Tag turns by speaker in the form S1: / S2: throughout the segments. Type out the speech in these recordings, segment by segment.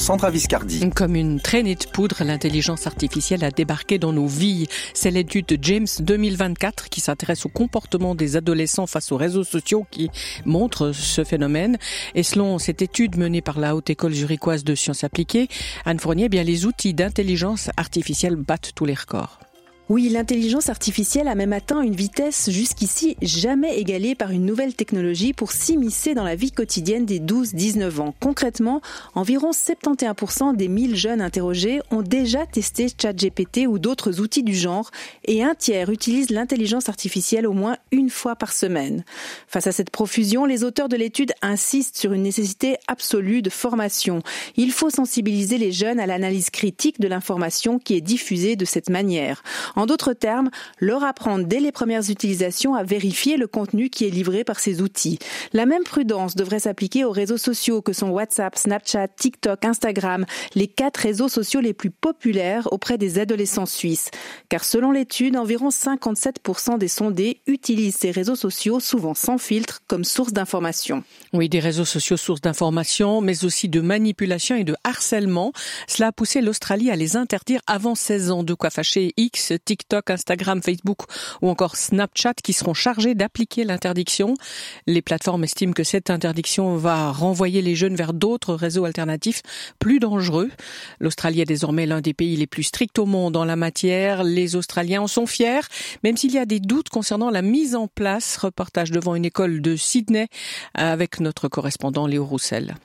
S1: Sandra Viscardi.
S2: Comme une traînée de poudre, l'intelligence artificielle a débarqué dans nos vies. C'est l'étude de James 2024 qui s'intéresse au comportement des adolescents face aux réseaux sociaux qui montre ce phénomène. Et selon cette étude menée par la Haute École zurichoise de sciences appliquées, Anne Fournier, bien les outils d'intelligence artificielle battent tous les records.
S3: Oui, l'intelligence artificielle a même atteint une vitesse jusqu'ici jamais égalée par une nouvelle technologie pour s'immiscer dans la vie quotidienne des 12-19 ans. Concrètement, environ 71% des 1000 jeunes interrogés ont déjà testé ChatGPT ou d'autres outils du genre et un tiers utilisent l'intelligence artificielle au moins une fois par semaine. Face à cette profusion, les auteurs de l'étude insistent sur une nécessité absolue de formation. Il faut sensibiliser les jeunes à l'analyse critique de l'information qui est diffusée de cette manière. En d'autres termes, leur apprendre dès les premières utilisations à vérifier le contenu qui est livré par ces outils. La même prudence devrait s'appliquer aux réseaux sociaux que sont WhatsApp, Snapchat, TikTok, Instagram, les 4 réseaux sociaux les plus populaires auprès des adolescents suisses. Car selon l'étude, environ 57% des sondés utilisent ces réseaux sociaux, souvent sans filtre, comme source d'information.
S2: Oui, des réseaux sociaux source d'information, mais aussi de manipulation et de harcèlement. Cela a poussé l'Australie à les interdire avant 16 ans. De quoi fâcher X, TikTok, Instagram, Facebook ou encore Snapchat qui seront chargés d'appliquer l'interdiction. Les plateformes estiment que cette interdiction va renvoyer les jeunes vers d'autres réseaux alternatifs plus dangereux. L'Australie est désormais l'un des pays les plus stricts au monde en la matière. Les Australiens en sont fiers, même s'il y a des doutes concernant la mise en place. Reportage devant une école de Sydney avec notre correspondant Léo Roussel.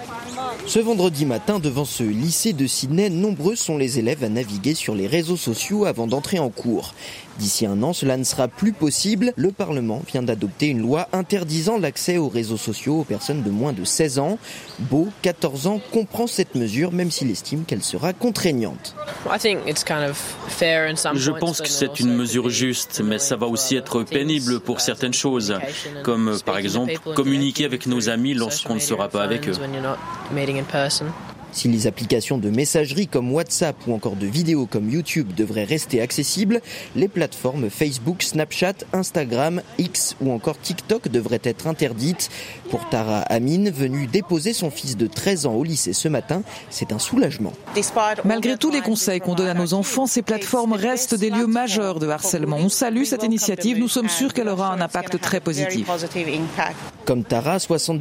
S4: Ce vendredi matin, devant ce lycée de Sydney, nombreux sont les élèves à naviguer sur les réseaux sociaux avant d'entrer en cours. D'ici un an, cela ne sera plus possible. Le Parlement vient d'adopter une loi interdisant l'accès aux réseaux sociaux aux personnes de moins de 16 ans. Beau, 14 ans, comprend cette mesure, même s'il estime qu'elle sera contraignante.
S5: Je pense que c'est une mesure juste, mais ça va aussi être pénible pour certaines choses, comme par exemple communiquer avec nos amis lorsqu'on ne sera pas avec eux.
S4: Si les applications de messagerie comme WhatsApp ou encore de vidéos comme YouTube devraient rester accessibles, les plateformes Facebook, Snapchat, Instagram, X ou encore TikTok devraient être interdites. Pour Tara Amin, venue déposer son fils de 13 ans au lycée ce matin, c'est un soulagement.
S6: Malgré tous les conseils qu'on donne à nos enfants, ces plateformes restent des lieux majeurs de harcèlement. On salue cette initiative, nous sommes sûrs qu'elle aura un impact très positif.
S4: Comme Tara,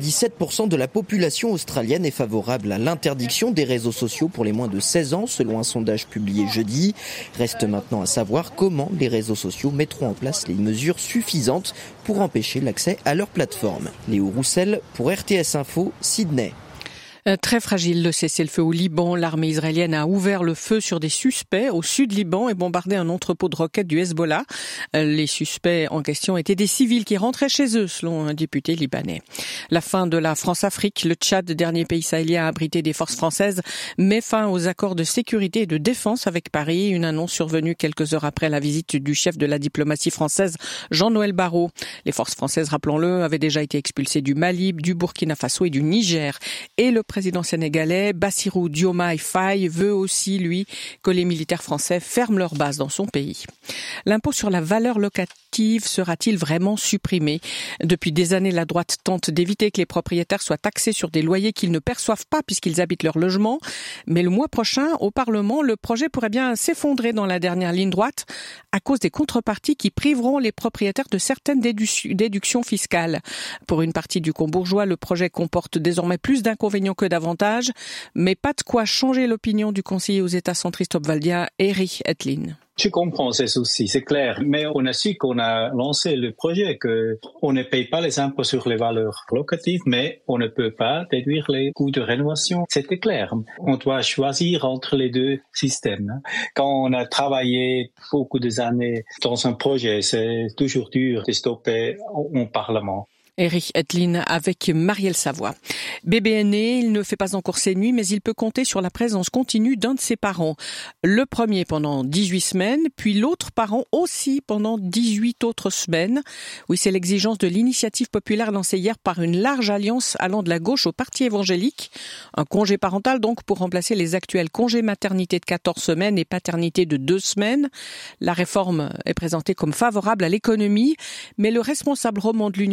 S4: 77% de la population australienne est favorable à l'interdiction des réseaux sociaux pour les moins de 16 ans, selon un sondage publié jeudi. Reste maintenant à savoir comment les réseaux sociaux mettront en place les mesures suffisantes pour empêcher l'accès à leur plateforme. Léo Roussel pour RTS Info, Sydney.
S2: Très fragile le cessez-le-feu au Liban. L'armée israélienne a ouvert le feu sur des suspects au sud Liban et bombardé un entrepôt de roquettes du Hezbollah. Les suspects en question étaient des civils qui rentraient chez eux, selon un député libanais. La fin de la France-Afrique. Le Tchad, dernier pays sahélien à abriter des forces françaises, met fin aux accords de sécurité et de défense avec Paris. Une annonce survenue quelques heures après la visite du chef de la diplomatie française, Jean-Noël Barrot. Les forces françaises, rappelons-le, avaient déjà été expulsées du Mali, du Burkina Faso et du Niger. Et le président sénégalais, Bassirou Diomaye Faye, veut aussi, lui, que les militaires français ferment leur base dans son pays. L'impôt sur la valeur locative sera-t-il vraiment supprimé ? Depuis des années, la droite tente d'éviter que les propriétaires soient taxés sur des loyers qu'ils ne perçoivent pas puisqu'ils habitent leur logement. Mais le mois prochain, au Parlement, le projet pourrait bien s'effondrer dans la dernière ligne droite à cause des contreparties qui priveront les propriétaires de certaines déductions fiscales. Pour une partie du combourgeois, le projet comporte désormais plus d'inconvénients que d'avantages, mais pas de quoi changer l'opinion du conseiller aux États centristes obwaldien, Eric Etlin.
S7: Je comprends ces soucis, c'est clair. Mais on a su qu'on a lancé le projet, qu'on ne paye pas les impôts sur les valeurs locatives, mais on ne peut pas déduire les coûts de rénovation. C'était clair. On doit choisir entre les deux systèmes. Quand on a travaillé beaucoup d'années dans un projet, c'est toujours dur de stopper au Parlement.
S2: Eric Etlin avec Marielle Savoie. Bébé est né, il ne fait pas encore ses nuits, mais il peut compter sur la présence continue d'un de ses parents. Le premier pendant 18 semaines, puis l'autre parent aussi pendant 18 autres semaines. Oui, c'est l'exigence de l'initiative populaire lancée hier par une large alliance allant de la gauche au parti évangélique. Un congé parental donc pour remplacer les actuels congés maternité de 14 semaines et paternité de 2 semaines. La réforme est présentée comme favorable à l'économie, mais le responsable roman de l'Union patronale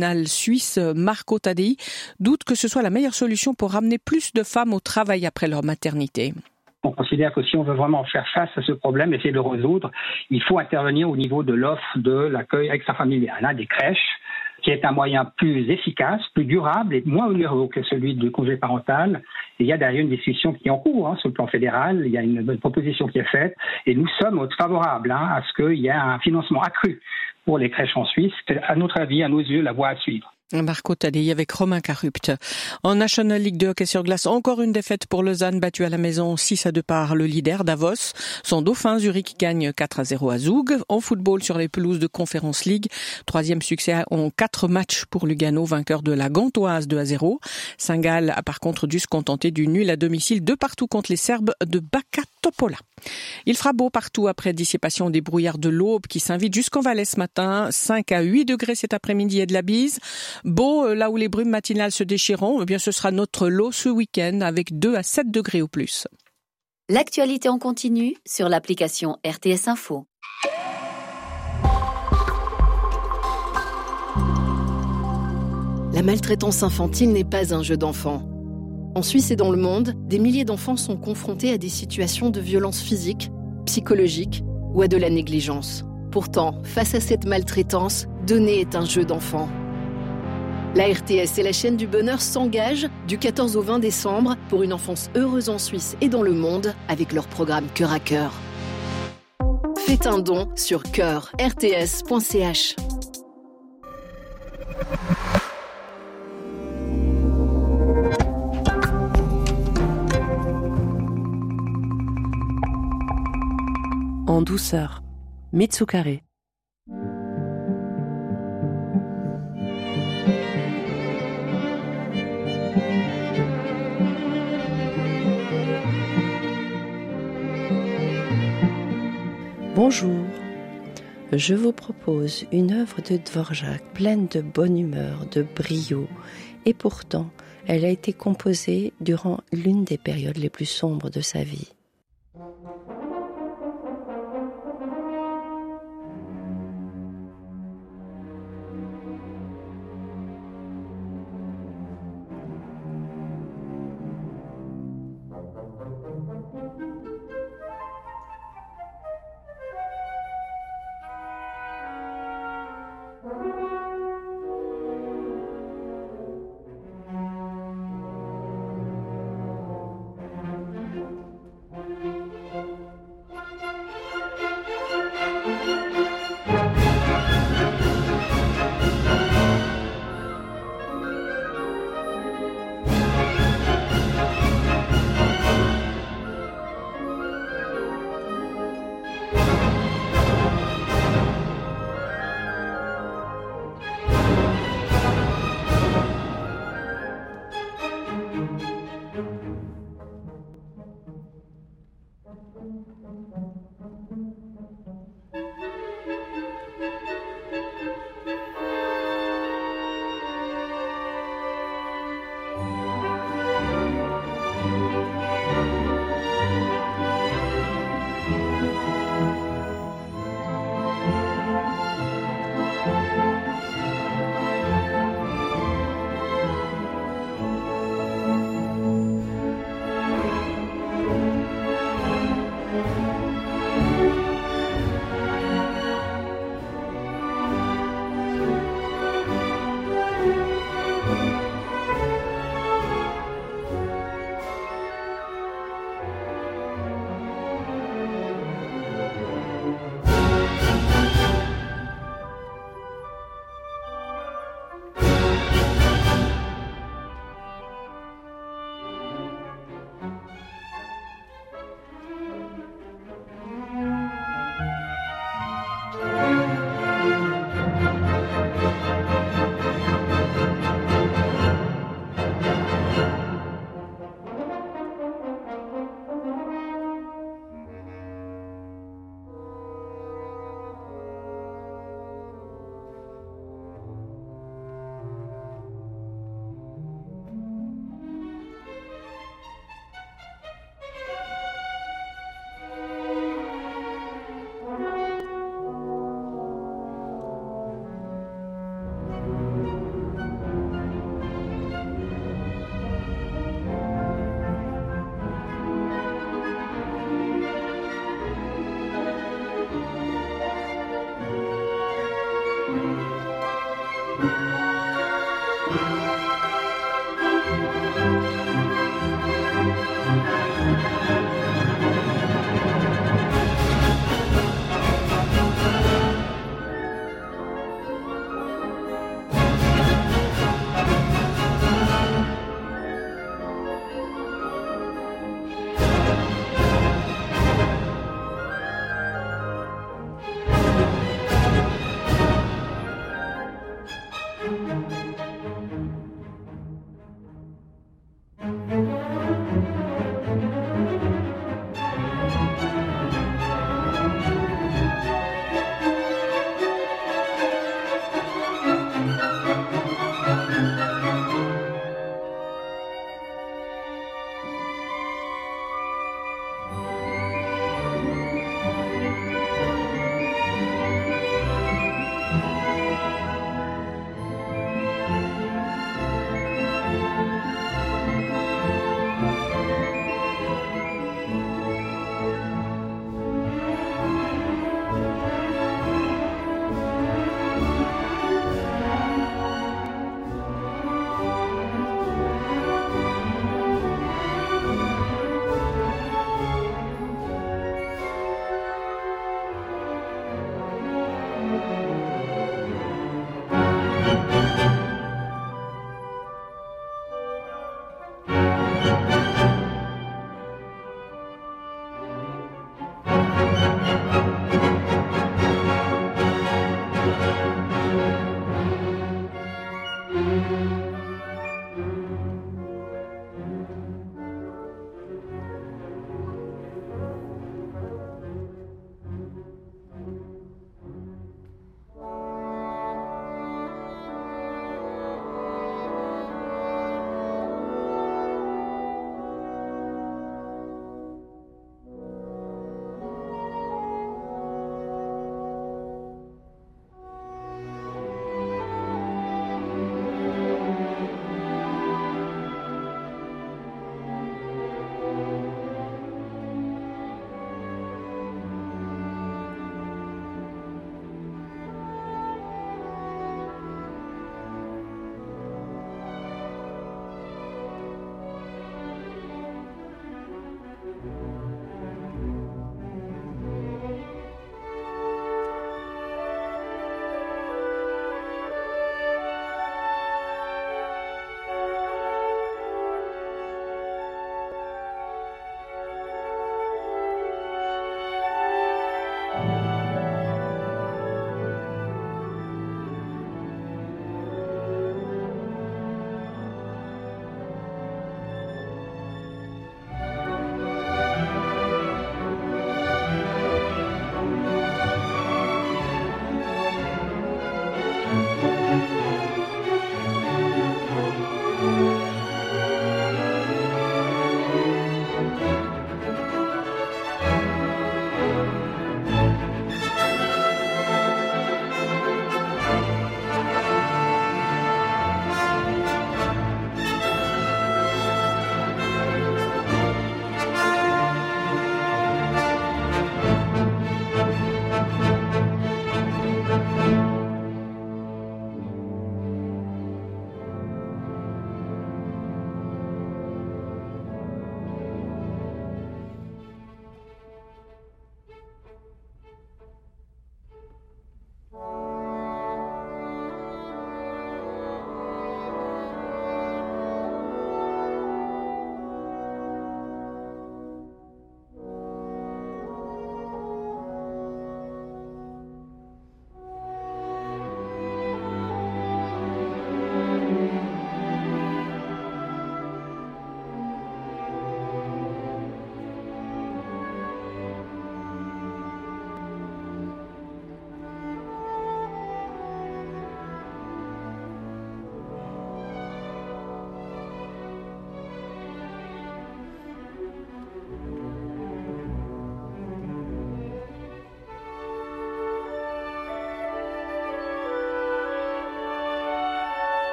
S2: matinale suisse Marco Taddei doute que ce soit la meilleure solution pour ramener plus de femmes au travail après leur maternité.
S1: On considère que si on veut vraiment faire face à ce problème, essayer de le résoudre, il faut intervenir au niveau de l'offre de l'accueil extrafamilial, des crèches, qui est un moyen plus efficace, plus durable et moins onéreux que celui du congé parental. Et il y a derrière une discussion qui est en cours sur le plan fédéral, il y a une proposition qui est faite et nous sommes favorables à ce qu'il y ait un financement accru pour les crèches en Suisse. C'est, à notre avis, à nos yeux, la voie à suivre.
S2: Marco Taddei avec Romain Carupt. En National League de hockey sur glace, encore une défaite pour Lausanne, battue à la maison 6-2 par le leader Davos. Son dauphin Zurich gagne 4-0 à Zug. En football sur les pelouses de Conference League, 3e succès en 4 matchs pour Lugano, vainqueur de la Gantoise 2-0. Saint-Gall a par contre dû se contenter du nul à domicile 2-2 contre les Serbes de Baka Topola. Il fera beau partout après dissipation des brouillards de l'Aube qui s'invitent jusqu'en Valais ce matin. 5 à 8 degrés cet après-midi et de la bise. Beau, là où les brumes matinales se déchireront, eh bien ce sera notre lot ce week-end avec 2 à 7 degrés au plus.
S8: L'actualité en continu sur l'application RTS Info.
S9: La maltraitance infantile n'est pas un jeu d'enfant. En Suisse et dans le monde, des milliers d'enfants sont confrontés à des situations de violence physique, psychologique ou à de la négligence. Pourtant, face à cette maltraitance, donner est un jeu d'enfant. La RTS et la chaîne du bonheur s'engagent du 14 au 20 décembre pour une enfance heureuse en Suisse et dans le monde avec leur programme Cœur à Cœur. Faites un don sur cœur-rts.ch.
S10: En douceur, Mitsukare. Bonjour, je vous propose une œuvre de Dvorak pleine de bonne humeur, de brio, et pourtant, elle a été composée durant l'une des périodes les plus sombres de sa vie.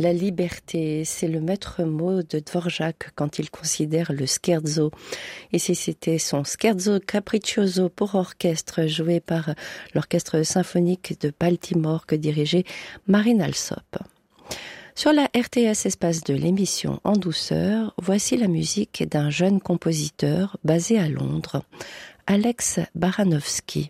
S10: La liberté, c'est le maître mot de Dvorak quand il considère le scherzo. Et c'était son scherzo capriccioso pour orchestre joué par l'orchestre symphonique de Baltimore que dirigeait Marine Alsop. Sur la RTS espace de l'émission En douceur, voici la musique d'un jeune compositeur basé à Londres, Alex Baranovsky.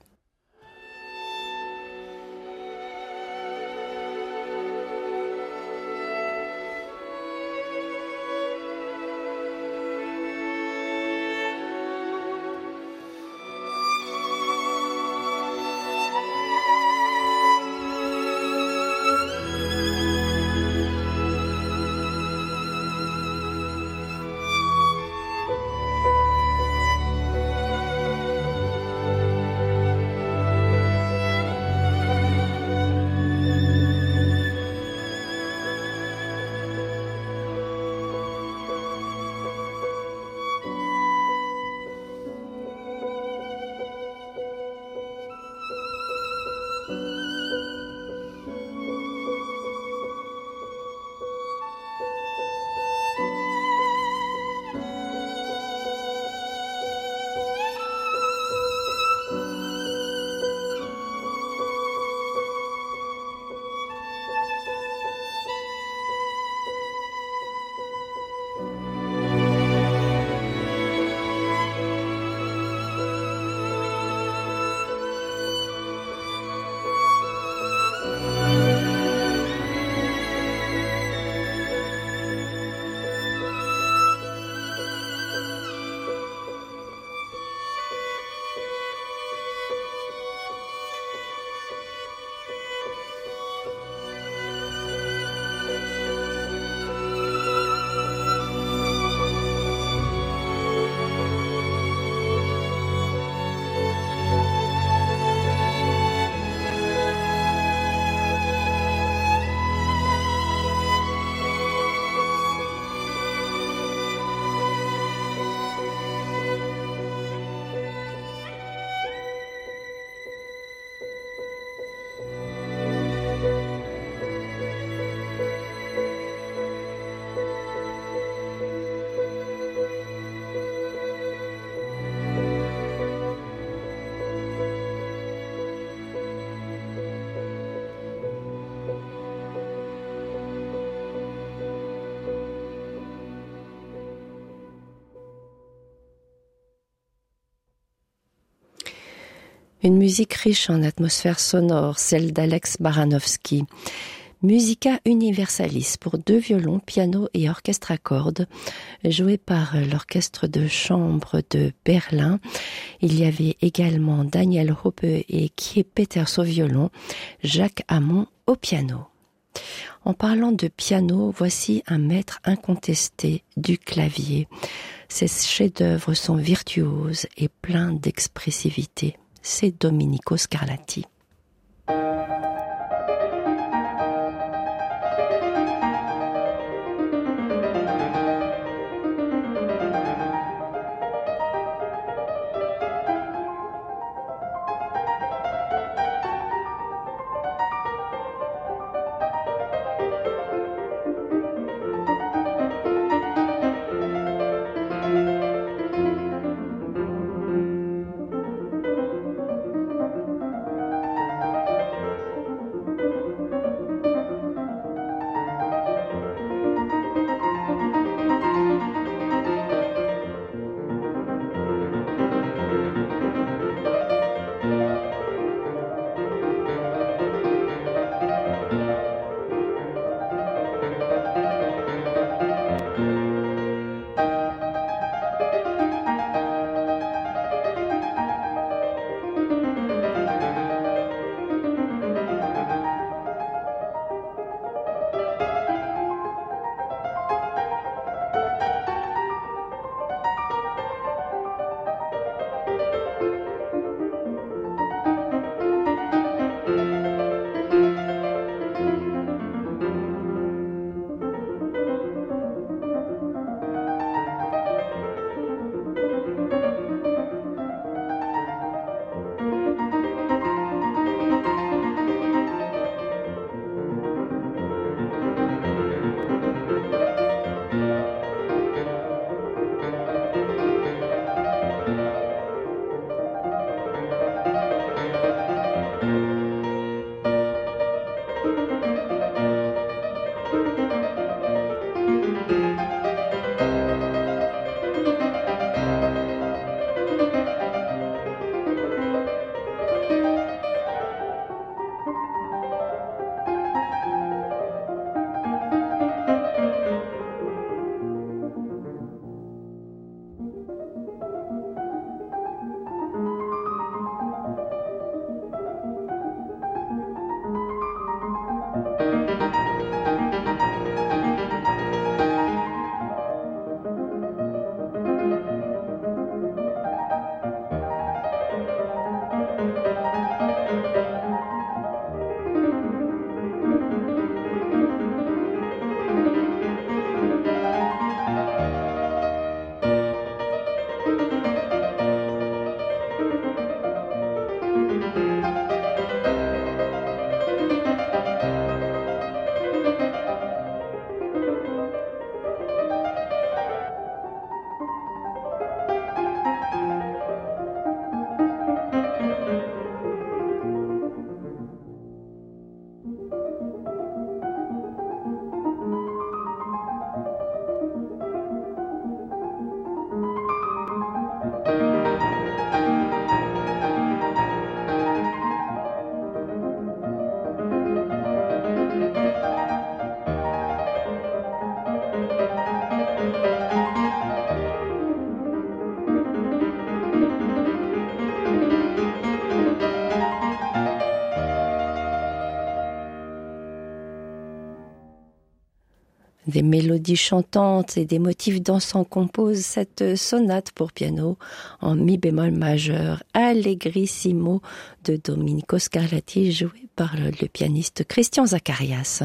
S10: Une musique riche en atmosphère sonore, celle d'Alex Baranovsky. Musica Universalis pour 2 violons, piano et orchestre à cordes, joué par l'orchestre de chambre de Berlin. Il y avait également Daniel Hoppe et Kie Peters au violon, Jacques Hamon au piano. En parlant de piano, voici un maître incontesté du clavier. Ses chefs-d'œuvre sont virtuoses et pleins d'expressivité. C'est Domenico Scarlatti. des mélodies chantantes et des motifs dansants composent cette sonate pour piano en mi bémol majeur, Allegrissimo de Domenico Scarlatti, joué par le pianiste Christian Zacharias.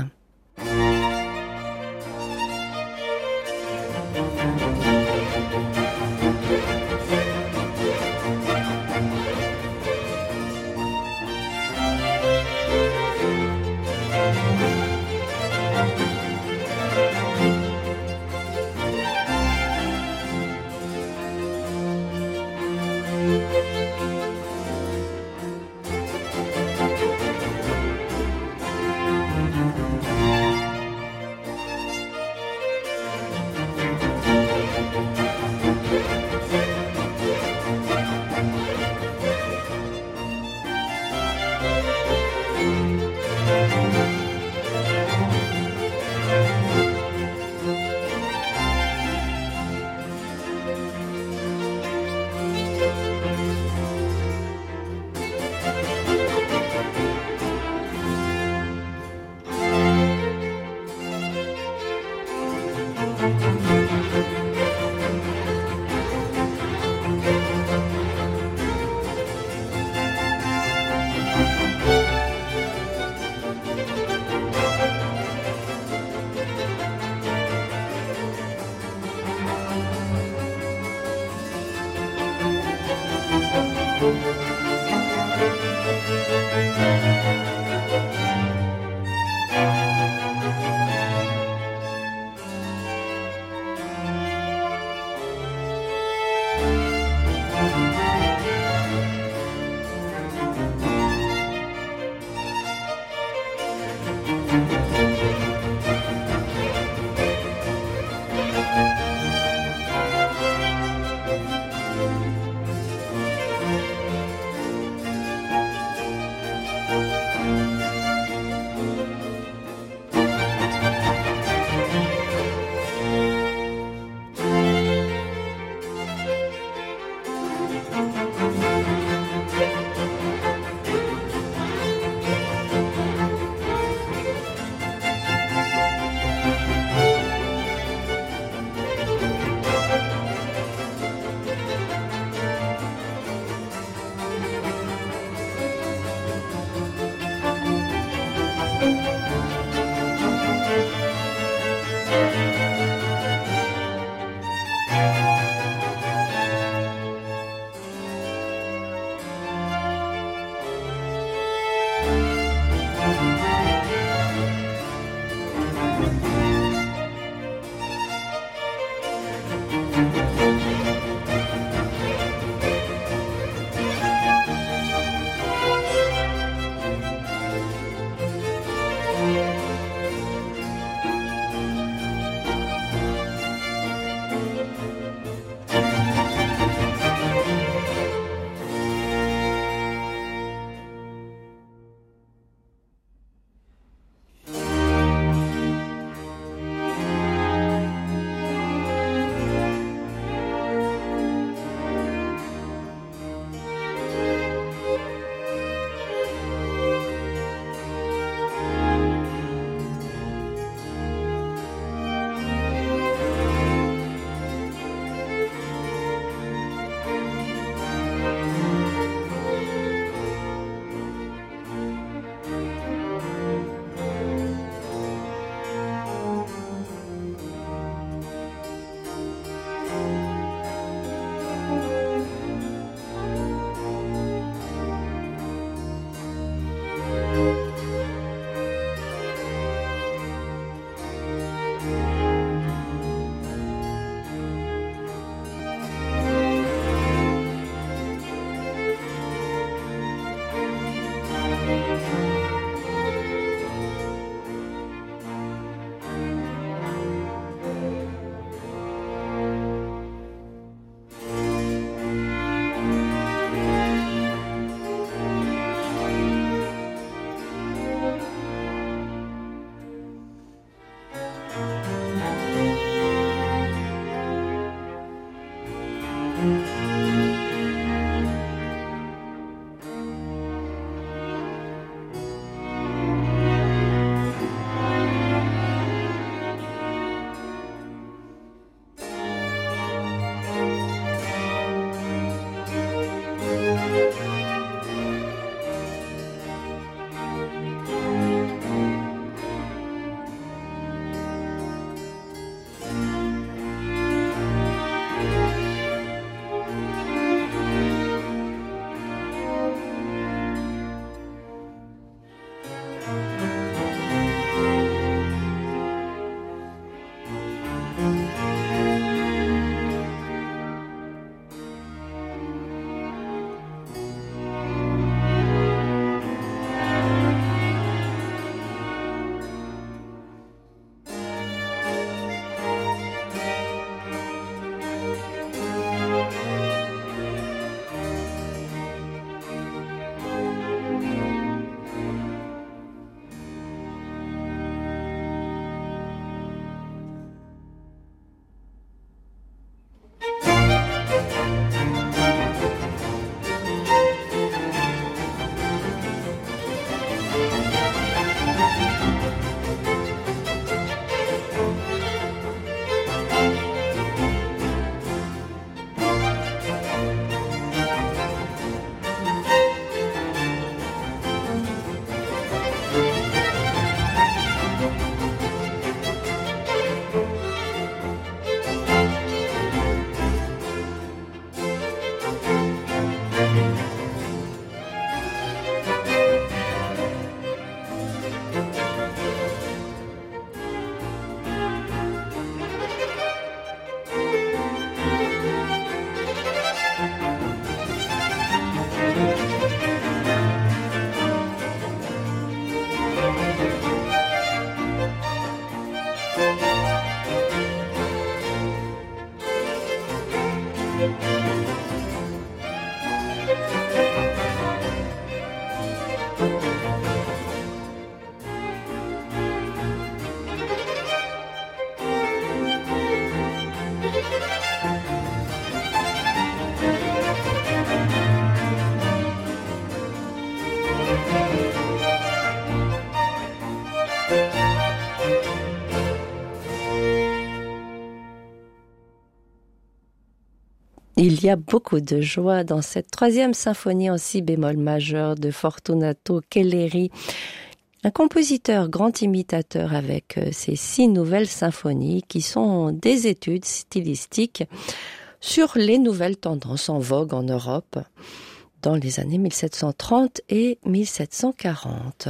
S10: Il y a beaucoup de joie dans cette troisième symphonie en si bémol majeur de Fortunato Kelleri, un compositeur grand imitateur avec ses 6 nouvelles symphonies qui sont des études stylistiques sur les nouvelles tendances en vogue en Europe dans les années 1730 et 1740.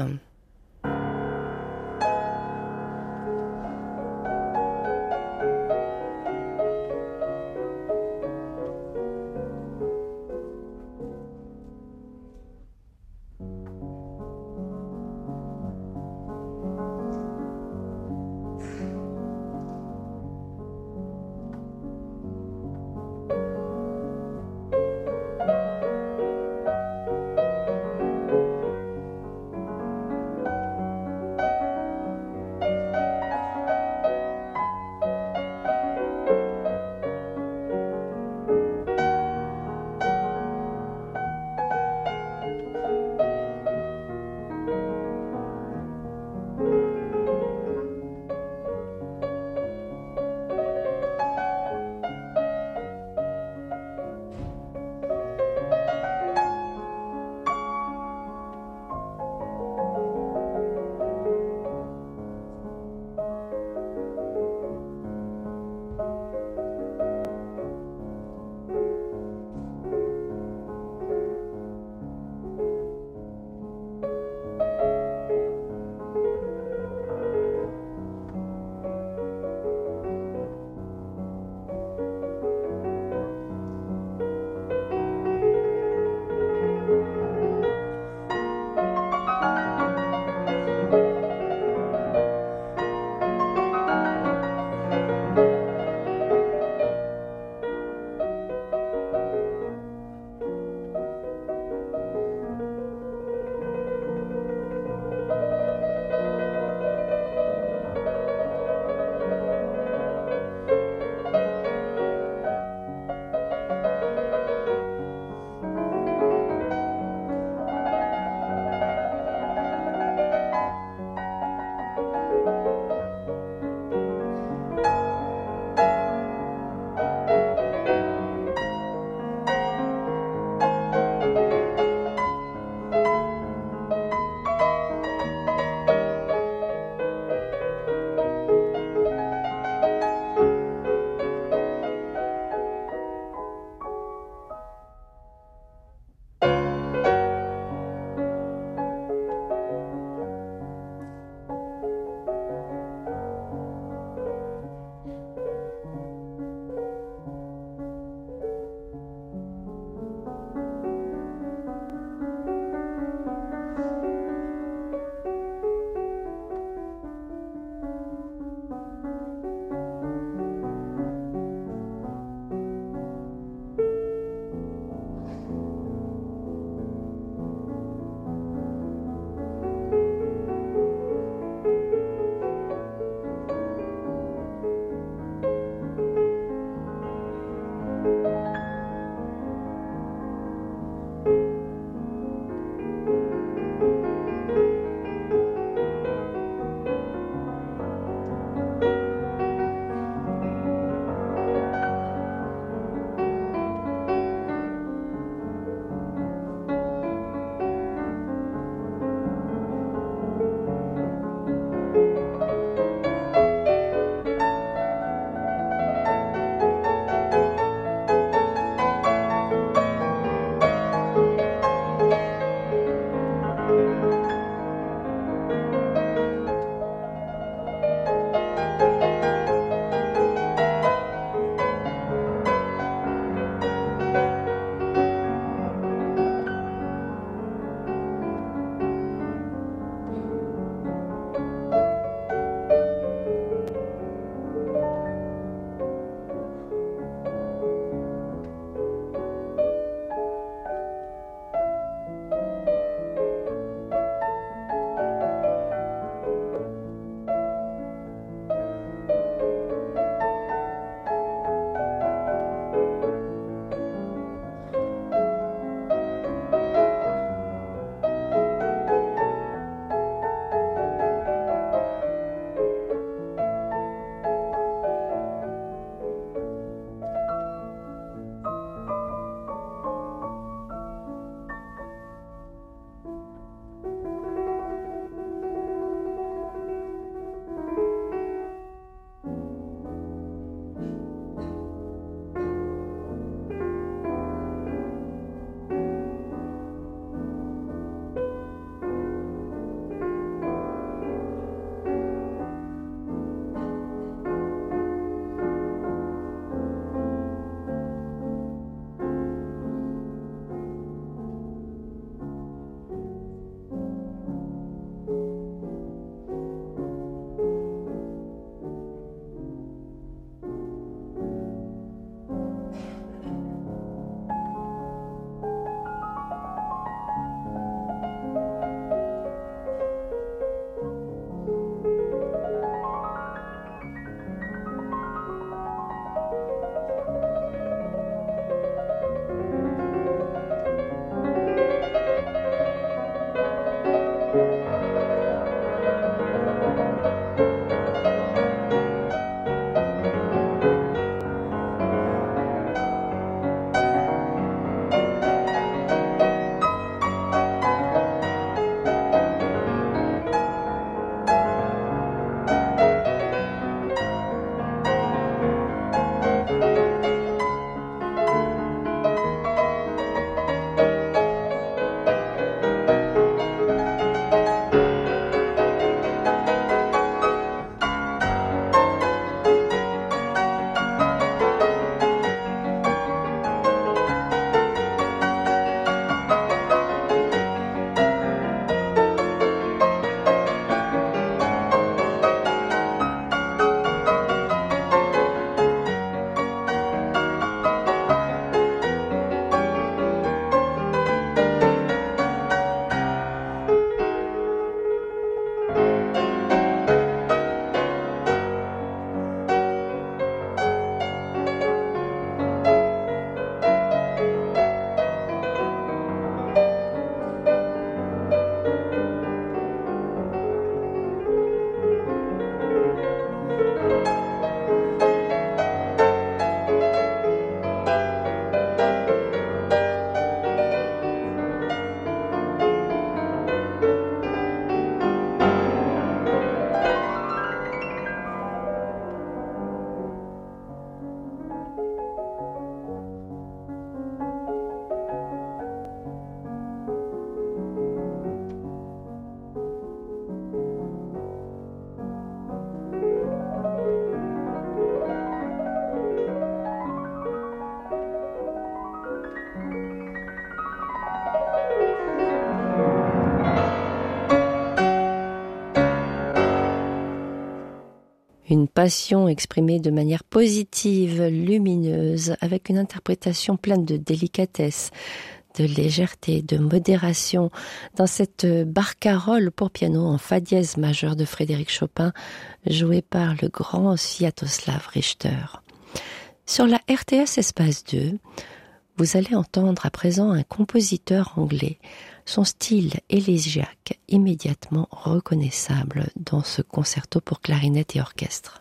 S10: Une passion exprimée de manière positive, lumineuse, avec une interprétation pleine de délicatesse, de légèreté, de modération, dans cette barcarolle pour piano en fa dièse majeur de Frédéric Chopin, jouée par le grand Sviatoslav Richter. Sur la RTS Espace 2, vous allez entendre à présent un compositeur anglais, son style élégiaque immédiatement reconnaissable dans ce concerto pour clarinette et orchestre.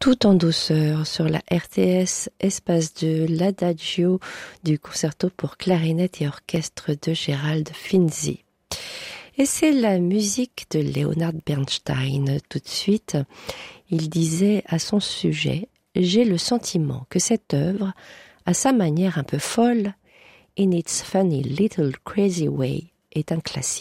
S10: Tout en douceur sur la RTS, espace de l'Adagio du concerto pour clarinette et orchestre de Gérald Finzi. Et c'est la musique de Leonard Bernstein. Tout de suite, il disait à son sujet « J'ai le sentiment que cette œuvre, à sa manière un peu folle, in its funny little crazy way, est un classique ».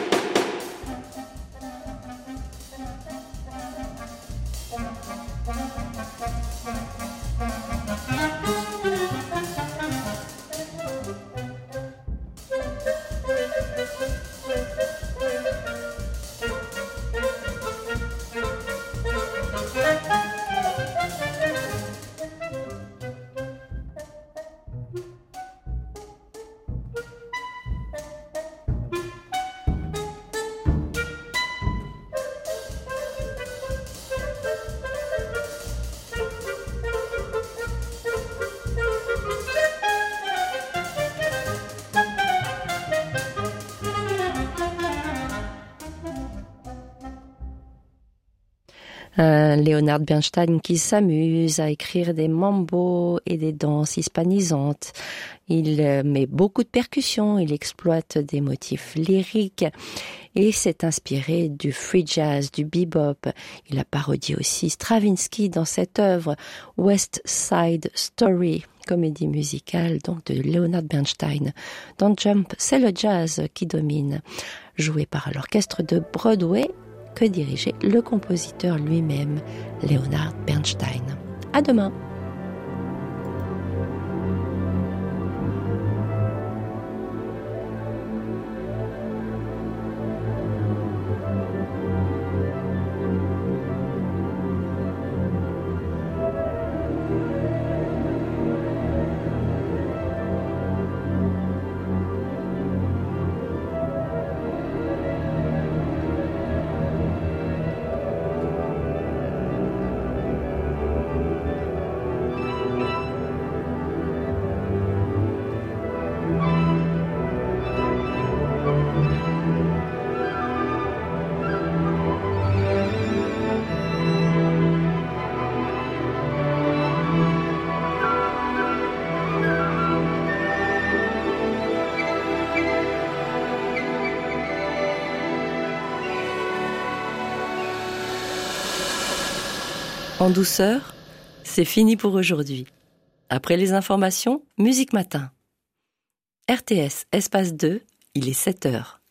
S10: Leonard Bernstein qui s'amuse à écrire des mambos et des danses hispanisantes. Il met beaucoup de percussions, il exploite des motifs lyriques et s'est inspiré du free jazz, du bebop. Il a parodié aussi Stravinsky dans cette œuvre, West Side Story, comédie musicale donc de Leonard Bernstein. Dans Jump, c'est le jazz qui domine, joué par l'orchestre de Broadway que dirigeait le compositeur lui-même, Leonard Bernstein. À demain. En douceur, c'est fini pour aujourd'hui. Après les informations, Musique Matin. RTS, espace 2, il est 7h.